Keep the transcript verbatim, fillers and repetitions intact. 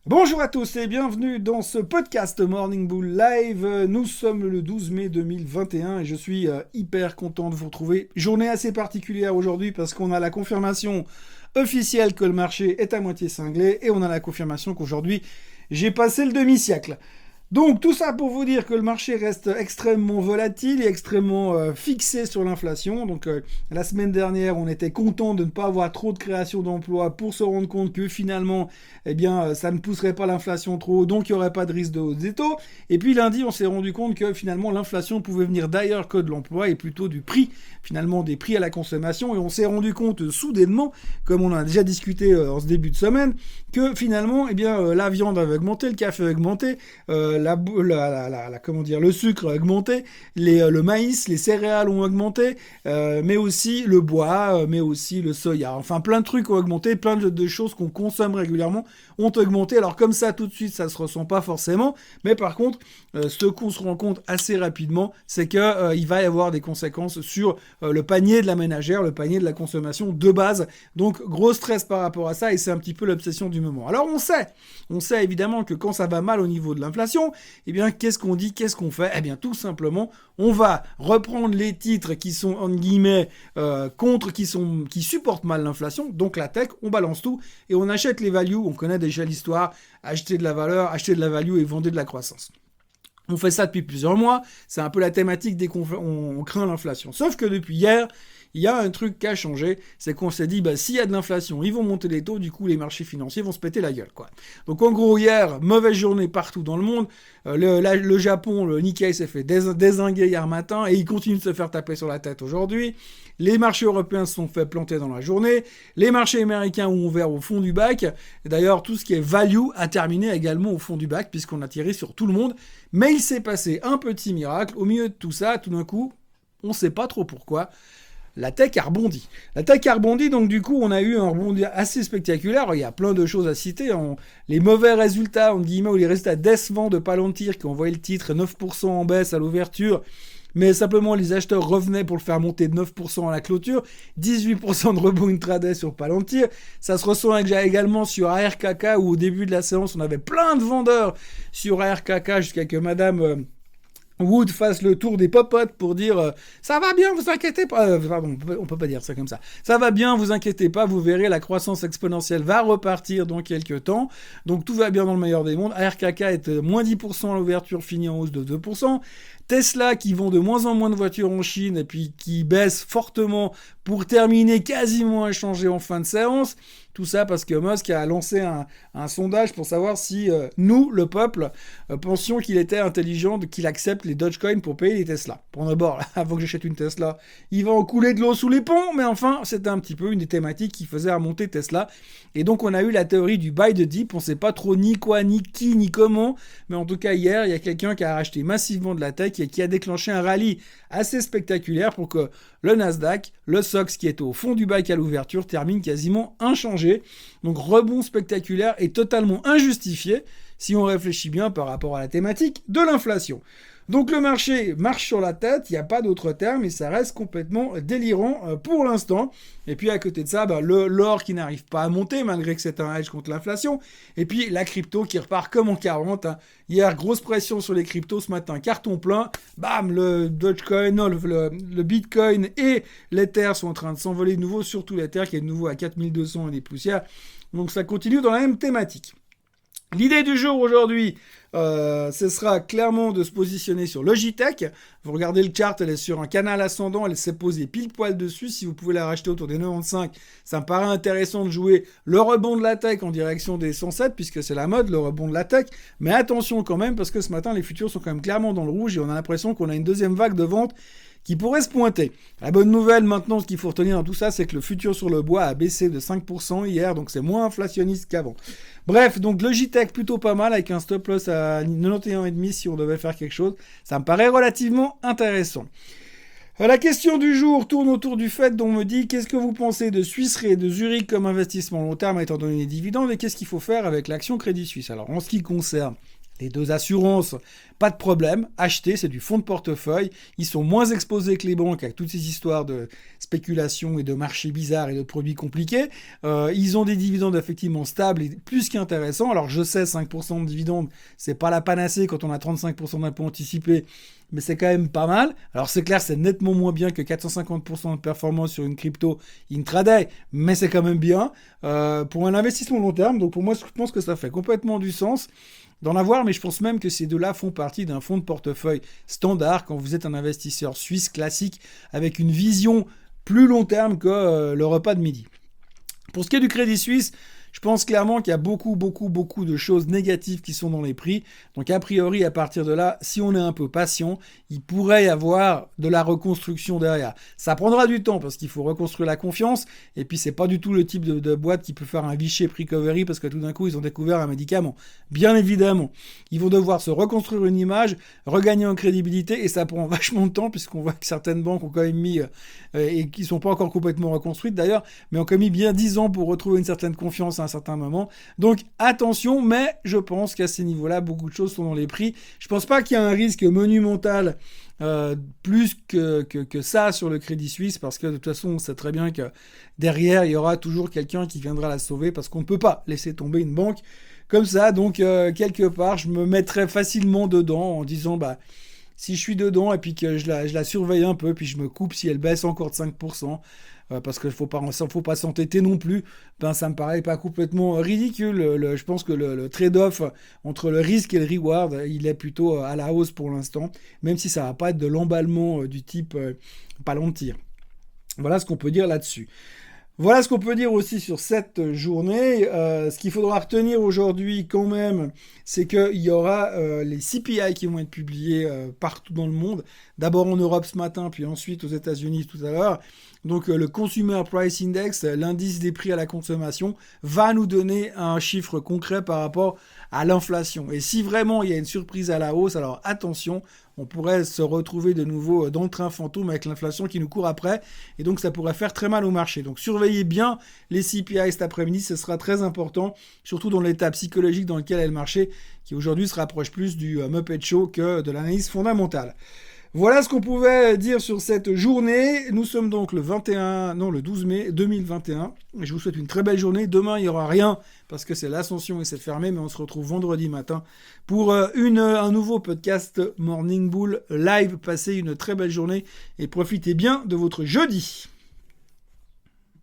Bonjour à tous et bienvenue dans ce podcast Morning Bull Live. Nous sommes le douze mai deux mille vingt et un et je suis euh, hyper content de vous retrouver. Journée assez particulière aujourd'hui parce qu'on a la confirmation officielle que le marché est à moitié cinglé et on a la confirmation qu'aujourd'hui j'ai passé le demi-siècle. Donc tout ça pour vous dire que le marché reste extrêmement volatile et extrêmement euh, fixé sur l'inflation. Donc euh, la semaine dernière, on était content de ne pas avoir trop de création d'emplois pour se rendre compte que finalement, eh bien, euh, ça ne pousserait pas l'inflation trop haut, donc il n'y aurait pas de risque de hausse des taux. Et puis lundi, on s'est rendu compte que finalement l'inflation pouvait venir d'ailleurs que de l'emploi et plutôt du prix, finalement des prix à la consommation. Et on s'est rendu compte euh, soudainement, comme on en a déjà discuté euh, en ce début de semaine, que finalement, eh bien, euh, la viande avait augmenté, le café avait augmenté, euh, La, la, la, la, la, comment dire, le sucre a augmenté, les, euh, le maïs, les céréales ont augmenté, euh, mais aussi le bois, euh, mais aussi le soya. Enfin, plein de trucs ont augmenté, plein de, de choses qu'on consomme régulièrement ont augmenté. Alors comme ça, tout de suite, ça se ressent pas forcément, mais par contre, euh, ce qu'on se rend compte assez rapidement, c'est que euh, il va y avoir des conséquences sur euh, le panier de la ménagère, le panier de la consommation de base. Donc, gros stress par rapport à ça, et c'est un petit peu l'obsession du moment. Alors, on sait, on sait évidemment que quand ça va mal au niveau de l'inflation, eh bien, qu'est-ce qu'on dit, qu'est-ce qu'on fait? Eh bien, tout simplement, on va reprendre les titres qui sont, en guillemets, euh, contre, qui sont, qui supportent mal l'inflation, donc la tech, on balance tout, et on achète les values, on connaît déjà l'histoire, acheter de la valeur, acheter de la value et vendre de la croissance. On fait ça depuis plusieurs mois, c'est un peu la thématique dès qu'on on, on craint l'inflation. Sauf que depuis hier, il y a un truc qui a changé, c'est qu'on s'est dit, bah, s'il y a de l'inflation, ils vont monter les taux, du coup, les marchés financiers vont se péter la gueule, quoi. Donc, en gros, hier, mauvaise journée partout dans le monde. Euh, le, la, le Japon, le Nikkei s'est fait dés, dézinguer hier matin et il continue de se faire taper sur la tête aujourd'hui. Les marchés européens se sont fait planter dans la journée. Les marchés américains ont ouvert au fond du bac. Et d'ailleurs, tout ce qui est value a terminé également au fond du bac, puisqu'on a tiré sur tout le monde. Mais il s'est passé un petit miracle. Au milieu de tout ça, tout d'un coup, on ne sait pas trop pourquoi, la tech a rebondi. La tech a rebondi, donc du coup, on a eu un rebond assez spectaculaire. Il y a plein de choses à citer. On... Les mauvais résultats, entre guillemets, ou les résultats décevants de Palantir, qui ont envoyé le titre neuf pour cent en baisse à l'ouverture, mais simplement les acheteurs revenaient pour le faire monter de neuf pour cent à la clôture, dix-huit pour cent de rebond intraday sur Palantir. Ça se ressent également sur A R K K, où au début de la séance, on avait plein de vendeurs sur A R K K, jusqu'à que madame... Euh, Wood fasse le tour des popotes pour dire euh, ça va bien, vous inquiétez pas. Euh, pardon, on peut, on peut pas dire ça comme ça. Ça va bien, vous inquiétez pas, vous verrez, la croissance exponentielle va repartir dans quelques temps. Donc tout va bien dans le meilleur des mondes. A R K K est moins dix pour cent à l'ouverture, fini en hausse de deux pour cent. Tesla qui vend de moins en moins de voitures en Chine et puis qui baisse fortement pour terminer quasiment inchangé en fin de séance. Tout ça parce que Musk a lancé un, un sondage pour savoir si euh, nous, le peuple, euh, pensions qu'il était intelligent, qu'il accepte les Dogecoin pour payer les Tesla. Pour d'abord, avant que j'achète une Tesla, il va en couler de l'eau sous les ponts, mais enfin, c'était un petit peu une des thématiques qui faisait remonter Tesla. Et donc, on a eu la théorie du buy the dip. On ne sait pas trop ni quoi, ni qui, ni comment, mais en tout cas, hier, il y a quelqu'un qui a racheté massivement de la tech et qui a déclenché un rallye assez spectaculaire pour que le Nasdaq, le S O X qui est au fond du bac à l'ouverture, termine quasiment inchangé. Donc rebond spectaculaire et totalement injustifié si on réfléchit bien par rapport à la thématique de l'inflation. Donc le marché marche sur la tête, il n'y a pas d'autre terme et ça reste complètement délirant pour l'instant. Et puis à côté de ça, bah, le, l'or qui n'arrive pas à monter malgré que c'est un hedge contre l'inflation. Et puis la crypto qui repart comme en quarante. Hein. Hier, grosse pression sur les cryptos, ce matin, carton plein. Bam, le Dogecoin, non, le, le, le Bitcoin et l'Ether sont en train de s'envoler de nouveau, surtout l'Ether qui est de nouveau à quatre mille deux cents et des poussières. Donc ça continue dans la même thématique. L'idée du jour aujourd'hui, euh, ce sera clairement de se positionner sur Logitech. Vous regardez le chart, elle est sur un canal ascendant, elle s'est posée pile poil dessus. Si vous pouvez la racheter autour des quatre-vingt-quinze, ça me paraît intéressant de jouer le rebond de la tech en direction des cent sept, puisque c'est la mode, le rebond de la tech. Mais attention quand même, parce que ce matin, les futurs sont quand même clairement dans le rouge et on a l'impression qu'on a une deuxième vague de vente qui pourrait se pointer. La bonne nouvelle maintenant, ce qu'il faut retenir dans tout ça, c'est que le futur sur le bois a baissé de cinq pour cent hier, donc c'est moins inflationniste qu'avant. Bref, donc Logitech plutôt pas mal, avec un stop loss à quatre-vingt-onze virgule cinq si on devait faire quelque chose. Ça me paraît relativement intéressant. La question du jour tourne autour du fait dont on me dit qu'est-ce que vous pensez de Swiss Re et de Zurich comme investissement long terme étant donné les dividendes et qu'est-ce qu'il faut faire avec l'action Crédit Suisse. Alors en ce qui concerne Les deux assurances, pas de problème, achetez, c'est du fonds de portefeuille, ils sont moins exposés que les banques avec toutes ces histoires de spéculation et de marchés bizarres et de produits compliqués. Euh, ils ont des dividendes effectivement stables et plus qu'intéressants. Alors je sais, cinq pour cent de dividendes, c'est pas la panacée quand on a trente-cinq pour cent d'impôts anticipés, mais c'est quand même pas mal. Alors c'est clair, c'est nettement moins bien que quatre cent cinquante pour cent de performance sur une crypto intraday, mais c'est quand même bien euh, pour un investissement long terme. Donc pour moi, je pense que ça fait complètement du sens d'en avoir, mais je pense même que ces deux-là font partie d'un fonds de portefeuille standard quand vous êtes un investisseur suisse classique avec une vision plus long terme que euh, le repas de midi. Pour ce qui est du Crédit Suisse, je pense clairement qu'il y a beaucoup, beaucoup, beaucoup de choses négatives qui sont dans les prix. Donc a priori, à partir de là, si on est un peu patient, il pourrait y avoir de la reconstruction derrière. Ça prendra du temps parce qu'il faut reconstruire la confiance. Et puis c'est pas du tout le type de, de boîte qui peut faire un V-shape recovery parce que tout d'un coup, ils ont découvert un médicament. Bien évidemment, ils vont devoir se reconstruire une image, regagner en crédibilité et ça prend vachement de temps puisqu'on voit que certaines banques ont quand même mis, euh, et qui sont pas encore complètement reconstruites d'ailleurs, mais ont quand même mis bien dix ans pour retrouver une certaine confiance à un certain moment. Donc attention, mais je pense qu'à ces niveaux-là, beaucoup de choses sont dans les prix. Je pense pas qu'il y a un risque monumental euh, plus que, que, que ça sur le Crédit Suisse, parce que de toute façon, on sait très bien que derrière, il y aura toujours quelqu'un qui viendra la sauver, parce qu'on ne peut pas laisser tomber une banque comme ça. Donc, euh, quelque part, je me mettrais facilement dedans en disant, bah, si je suis dedans et puis que je la, je la surveille un peu, puis je me coupe si elle baisse encore de cinq pour cent, euh, parce qu'il ne faut pas, faut pas s'entêter non plus, ben, ça me paraît pas complètement ridicule. Le, le, je pense que le, le trade-off entre le risque et le reward, il est plutôt à la hausse pour l'instant, même si ça ne va pas être de l'emballement euh, du type euh, Palantir. Voilà ce qu'on peut dire là-dessus. Voilà ce qu'on peut dire aussi sur cette journée. Euh, ce qu'il faudra retenir aujourd'hui quand même, c'est qu'il y aura euh, les C P I qui vont être publiés euh, partout dans le monde. D'abord en Europe ce matin, puis ensuite aux États-Unis tout à l'heure. Donc euh, le Consumer Price Index, l'indice des prix à la consommation, va nous donner un chiffre concret par rapport à l'inflation. Et si vraiment il y a une surprise à la hausse, alors attention, on pourrait se retrouver de nouveau dans le train fantôme avec l'inflation qui nous court après. Et donc ça pourrait faire très mal au marché. Donc surveillez bien les C P I cet après-midi, ce sera très important, surtout dans l'état psychologique dans lequel est le marché, qui aujourd'hui se rapproche plus du euh, Muppet Show que de l'analyse fondamentale. Voilà ce qu'on pouvait dire sur cette journée. Nous sommes donc le vingt et un, non, le douze mai deux mille vingt et un. Je vous souhaite une très belle journée. Demain, il n'y aura rien parce que c'est l'Ascension et c'est fermé, mais on se retrouve vendredi matin pour une, un nouveau podcast Morning Bull Live. Passez une très belle journée et profitez bien de votre jeudi.